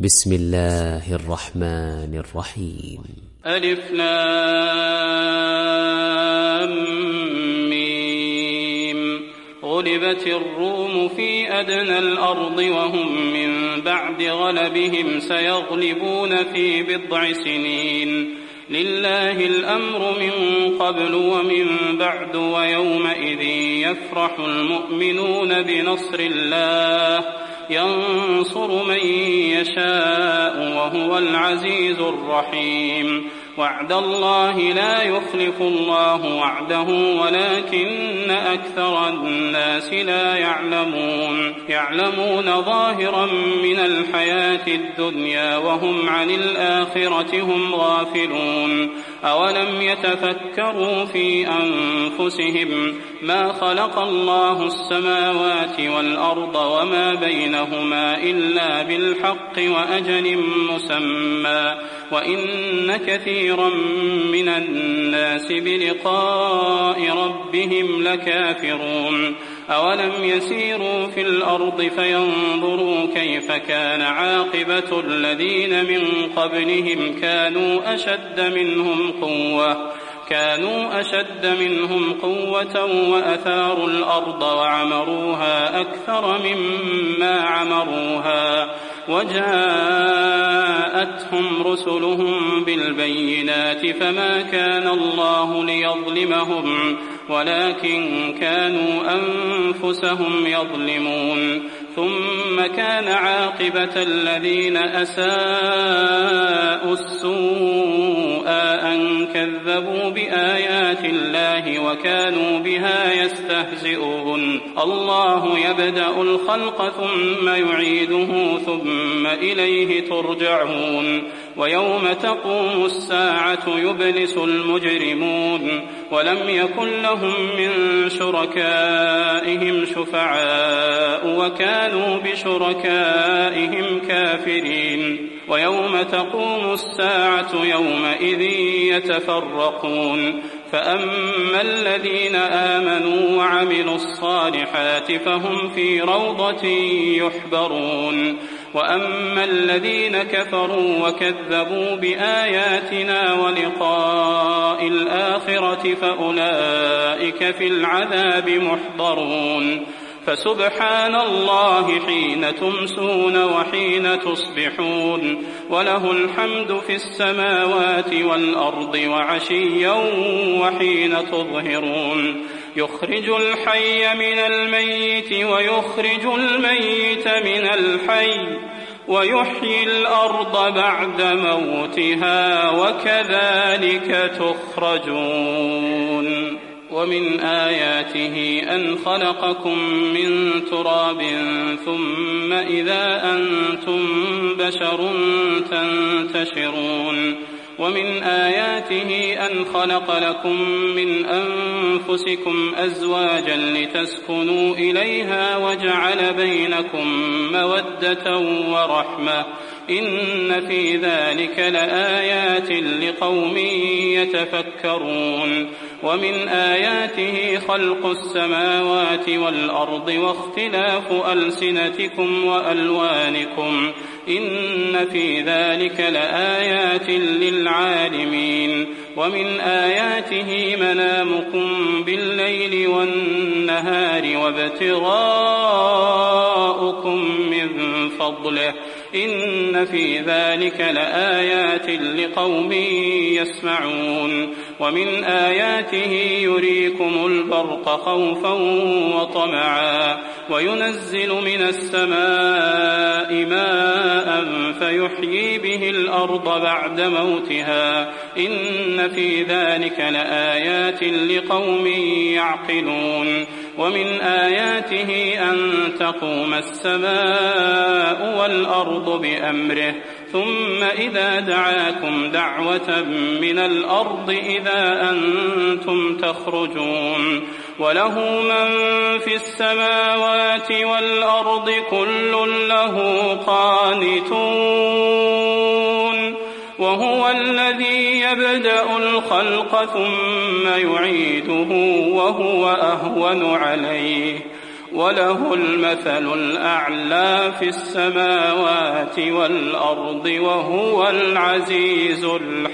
بسم الله الرحمن الرحيم. ألف لام ميم. غلبت الروم في أدنى الأرض وهم من بعد غلبهم سيغلبون في بضع سنين. لله الأمر من قبل ومن بعد ويومئذ يفرح المؤمنون بنصر الله ينصر من يشاء وهو العزيز الرحيم. وعد الله لا يخلف الله وعده ولكن أكثر الناس لا يعلمون ظاهرا من الحياة الدنيا وهم عن الآخرة هم غافلون. أولم يتفكروا في أنفسهم ما خلق الله السماوات والأرض وما بينهما إلا بالحق وأجل مسمى وإن كثيرا من الناس بلقاء ربهم لكافرون. أولم يسيروا في الأرض فينظروا كيف كان عاقبة الذين من قبلهم كانوا أشد منهم قوة وأثاروا الأرض وعمروها أكثر مما عمروها وجاءتهم رسلهم بالبينات فما كان الله ليظلمهم ولكن كانوا أنفسهم يظلمون. ثم كان عاقبة الذين أساءوا السوء أن كذبوا بآيات الله وكانوا بها يستهزئون. الله يبدأ الخلق ثم يعيده ثم إليه ترجعون. ويوم تقوم الساعة يبلس المجرمون ولم يكن لهم من شركائهم شفعاء وكانوا بشركائهم كافرين. ويوم تقوم الساعة يومئذ يتفرقون فأما الذين آمنوا وعملوا الصالحات فهم في روضة يحبرون وأما الذين كفروا وكذبوا بآياتنا ولقاء الآخرة فأولئك في العذاب محضرون. فسبحان الله حين تمسون وحين تصبحون وله الحمد في السماوات والأرض وعشيا وحين تظهرون. يخرج الحي من الميت ويخرج الميت من الحي ويحيي الأرض بعد موتها وكذلك تخرجون. ومن آياته أن خلقكم من تراب ثم إذا أنتم بشر تنتشرون. ومن آياته أن خلق لكم من أنفسكم أزواجا لتسكنوا إليها وجعل بينكم مودة ورحمة إن في ذلك لآيات لقوم يتفكرون. ومن آياته خلق السماوات والأرض واختلاف ألسنتكم وألوانكم إن في ذلك لآيات للعالمين. ومن آياته منامكم بالليل والنهار وابتغاؤكم من فضله إن في ذلك لآيات لقوم يسمعون. ومن آياته يريكم البرق خوفا وطمعا وينزل من السماء ماء فيحيي به الأرض بعد موتها إن في ذلك لآيات لقوم يعقلون. ومن آياته أن تقوم السماء والأرض بأمره ثم إذا دعاكم دعوة من الأرض إذا أنتم تخرجون. وله من في السماوات والأرض كل له قانتون. وهو الذي يبدأ الخلق ثم يعيده وهو أهون عليه وله المثل الأعلى في السماوات والأرض وهو العزيز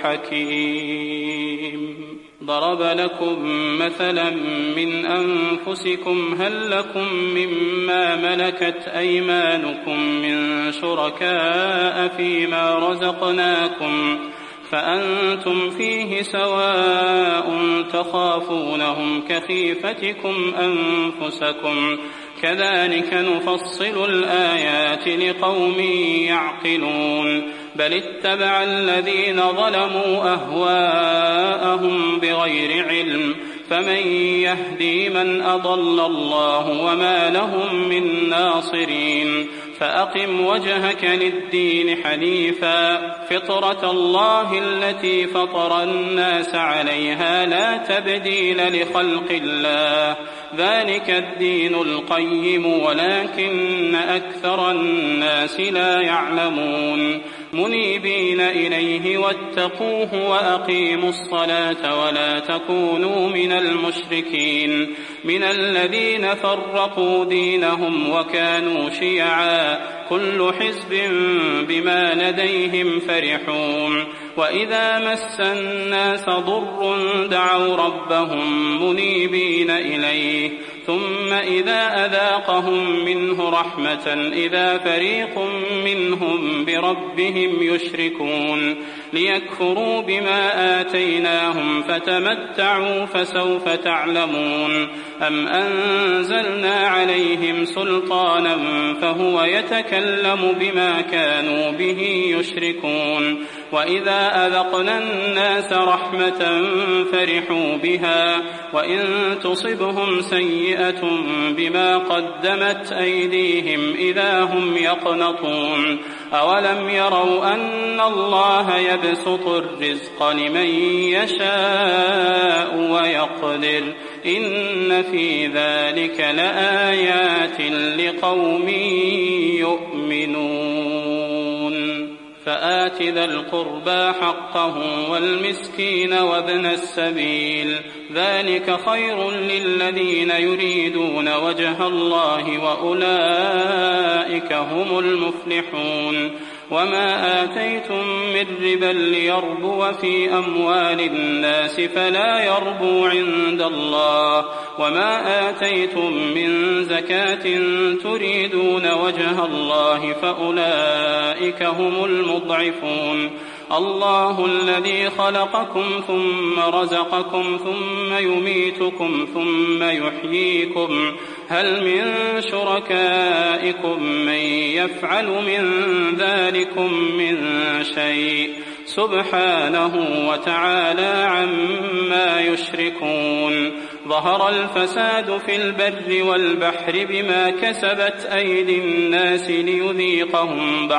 الحكيم. ضرب لكم مثلا من أنفسكم هل لكم مما ملكت أيمانكم من شركاء فيما رزقناكم فأنتم فيه سواء تخافونهم كخيفتكم أنفسكم كذلك نفصل الآيات لقوم يعقلون. بل اتبع الذين ظلموا أهواءهم بغير علم فمن يهدي من أضل الله وما لهم من ناصرين. فأقم وجهك للدين حنيفا فطرة الله التي فطر الناس عليها لا تبديل لخلق الله ذلك الدين القيم ولكن أكثر الناس لا يعلمون. منيبين إليه واتقوه وأقيموا الصلاة ولا تكونوا من المشركين من الذين فرقوا دينهم وكانوا شيعا كل حزب بما لديهم فرحون. وإذا مس الناس ضر دعوا ربهم منيبين إليه ثم إذا أذاقهم منه رحمة إذا فريق منهم بربهم يشركون. ليكفروا بما آتيناهم فتمتعوا فسوف تعلمون. أم أنزلنا عليهم سلطانا فهو يتكلم بما كانوا به يشركون. وإذا أذقنا الناس رحمة فرحوا بها وإن تصبهم سيئة بما قدمت أيديهم إذا هم يقنطون. أولم يروا أن الله يبسط الرزق لمن يشاء ويقدر إن في ذلك لآيات لقوم يؤمنون. فآت ذا القربى حقه والمسكين وابن السبيل ذلك خير للذين يريدون وجه الله وأولئك هم المفلحون. وما آتيتم من ربا ليربو في أموال الناس فلا يربو عند الله وما آتيتم من زكاة تريدون وجه الله فأولئك هم المضعفون. الله الذي خلقكم ثم رزقكم ثم يميتكم ثم يحييكم هل من شركائكم من يفعل من ذلكم من شيء سبحانه وتعالى عما يشركون. ظهر الفساد في البر والبحر بما كسبت أيدي الناس ليذيقهم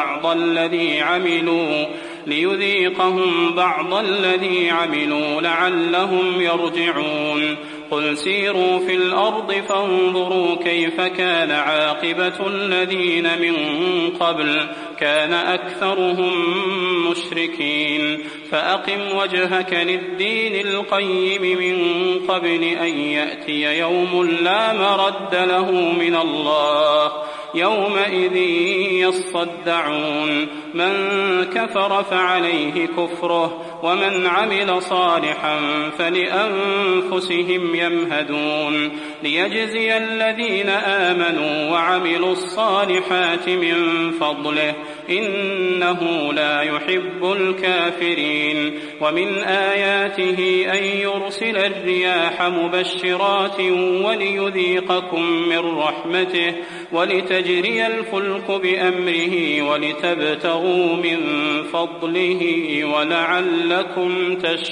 بعض الذي عملوا لعلهم يرجعون. قل سيروا في الأرض فانظروا كيف كان عاقبة الذين من قبل كان أكثرهم مشركين. فأقم وجهك للدين القيم من قبل أن يأتي يوم لا مرد له من الله يومئذ يصدعون. من كفر فعليه كفره ومن عمل صالحا فلأنفسهم يمهدون. ليجزي الذين آمنوا وعملوا الصالحات من فضله إنه لا يحب الكافرين. ومن آياته أن يرسل الرياح مبشرات وليذيقكم من رحمته ولتجري الفلك بأمره ولتبتغوا من فضله ولعلكم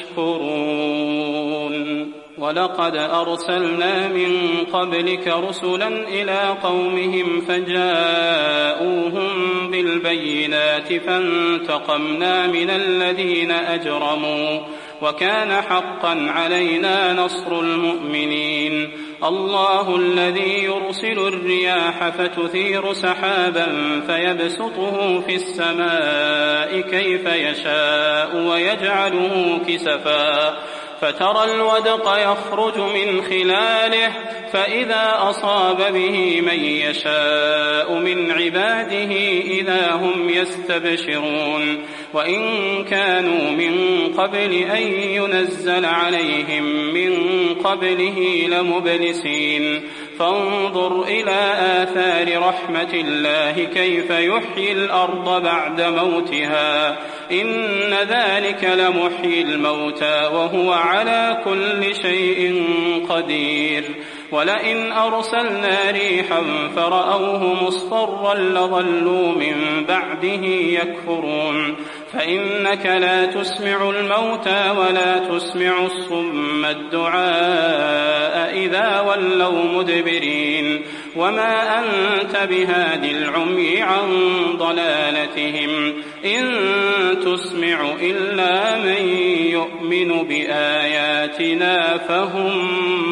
تشكرون. ولقد أرسلنا من قبلك رسلا إلى قومهم فجاءوهم بالبينات فانتقمنا من الذين أجرموا وكان حقا علينا نصر المؤمنين. الله الذي يرسل الرياح فتثير سحابا فيبسطه في السماء كيف يشاء فترى الودق يخرج من خلاله فإذا أصاب به من يشاء من عباده إذا هم يستبشرون وإن كانوا من قبل أن ينزل عليهم من قبله لمبلسين فانظر إلى آثار رحمة الله كيف يحيي الأرض بعد موتها إن ذلك لمحيي الموتى وهو على كل شيء قدير ولئن أرسلنا ريحا فرأوه مصفرا لظلوا من بعده يكفرون فإنك لا تسمع الموتى ولا تسمع الصم الدعاء إذا ولوا مدبرين وما أنت بهاد العمي عن ضلالتهم إن تسمع إلا من يؤمن بآياتنا فهم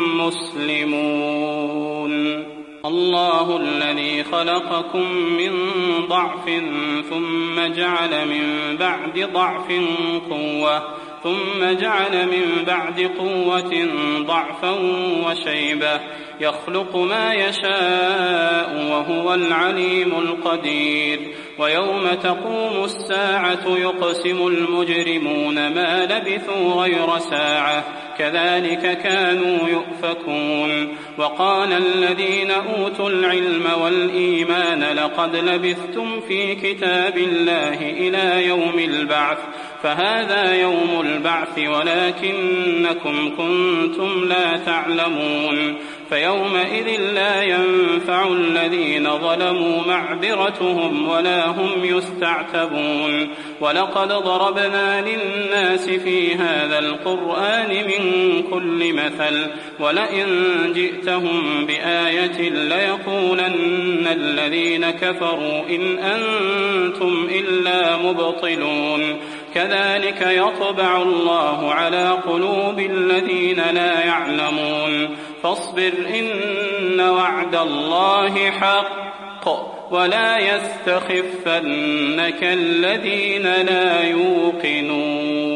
مسلمون الله الذي خلقكم من ضعف ثم جعل من بعد ضعف قوة ثم جعل من بعد قوة ضعفا وشيبة يخلق ما يشاء وهو العليم القدير ويوم تقوم الساعة يقسم المجرمون ما لبثوا غير ساعة كذلك كانوا يؤفكون وقال الذين أوتوا العلم والإيمان لقد لبثتم في كتاب الله إلى يوم البعث فهذا يوم البعث ولكنكم كنتم لا تعلمون فيومئذ لا ينفع الذين ظلموا معذرتهم ولا هم يستعتبون ولقد ضربنا للناس في هذا القرآن من كل مثل ولئن جئتهم بآية ليقولن الذين كفروا إن أنتم إلا مبطلون كذلك يطبع الله على قلوب الذين لا يعلمون فاصبر إن وعد الله حق ولا يستخفنك الذين لا يوقنون